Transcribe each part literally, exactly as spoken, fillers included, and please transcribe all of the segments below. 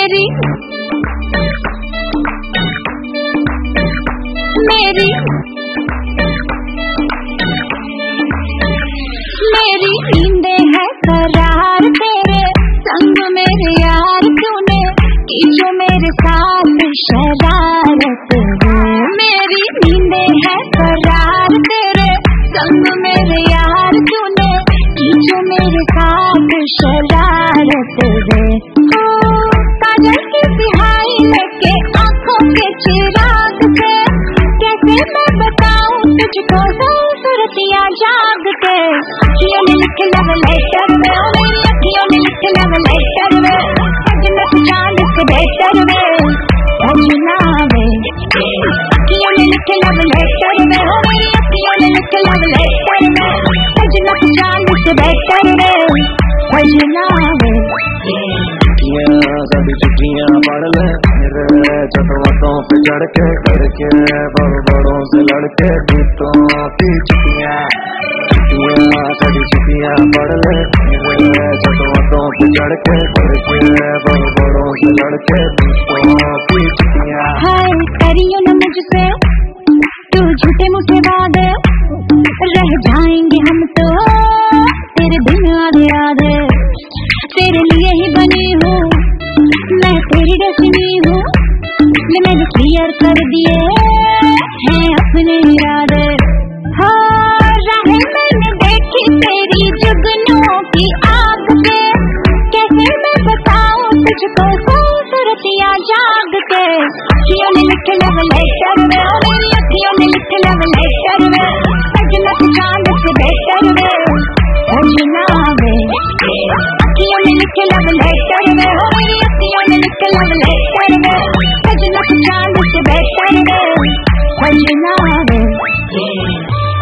मेरी मेरी मेरी नींदें है करार तेरे संग मेरे यार तूने की जो मेरे साथ शरारत है। मेरी नींदें है करार तेरे संग मेरे यार तूने की जो मेरे साथ शरारत है। ओ काजल की सिहाई लेके आंखों के चिराग से कैसे मैं बताऊं तुझको सूरतियां जाग के। अखियों ने लिख लव लेटर में, मेरी अखियों ने लिख लव लेटर में, अजनब चांद से बेहतर में सजना में। अखियों ने लिख लव लेटर में, मेरी अखियों ने लिख लव लेटर में, अजनब चांद से बेहतर में सजना में। सारी चिट्ठियां पढ़ ले मेरे चटवटों पे चढ़ के करके बड़ बड़ों से लड़के दूतों की चिट्ठियां चिट्ठियां सारी चिट्ठियां पढ़ ले मेरे चटवटों पे चढ़ के करके बड़ बड़ों से लड़के दूतों की चिट्ठियां। हाय करियो न मुझसे तू झूठे मुझसे वादे, रह जाएंगे हम तो तेरे बिन आधे आधे। तेरे लिए ही बनी हूँ मैं, तेरी डेस्टिनी हूँ, ये मैंने क्लियर कर दिए हैं अपने इरादे। हाँ राहें मैंने देखी तेरी जुगनुओं की आग पे, कैसे मैं बताऊँ तुझको खूबसूरतियां जाग के। अखियों ने लिख लव लेटर में, मेरी अखियों ने लिख लव लेटर में, अजनब चांद से बेहतर में सजना में। अखियों ने लिख लव लेटर में, मेरी अखियों ने लिख लव लेटर में, अजनब चांद से बेहतर में सजना में।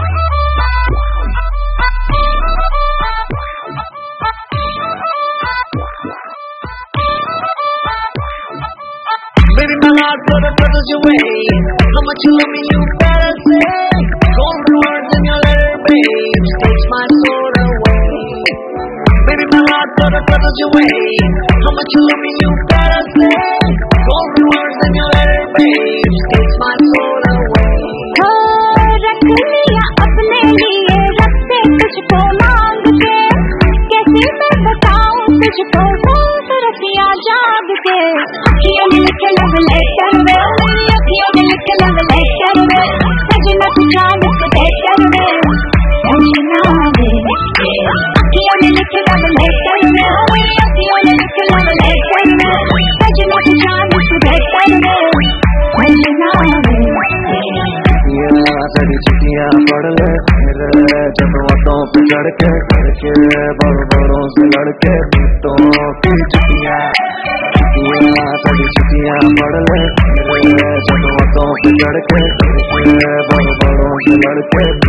Baby, my heart for the brothers away. How much you love me, you better say. Golden words in your letter, babe, takes my soul away. Baby, my heart for the brothers away. How much you love me, you better say. Golden words in your letter, babe, takes my soul away. हो रख लिया अपने लिए रखते तुझको मांग के, कैसे मैं बताऊं तुझको खूबसूरतियां जाग के। अखियों ने लिख लव लेटर में, मेरी अखियों ने लिख लव लेटर में, अजनब चांद से बेहतर में सजना में। अखियों ने लिख लव लेटर में, मेरी अखियों ने लिख लव लेटर में, अजनब चांद से बेहतर में सजना में। सारी चिट्ठियां पढ़ ले मेरे चटवटों पे चढ़ के करके बड़ बड़ों से लड़के दूतों की चिट्ठियां चिट्ठियां सारी चिट्ठियां पढ़ ले मेरे चटवटों पे चढ़ के करके बड़ बड़ों से लड़के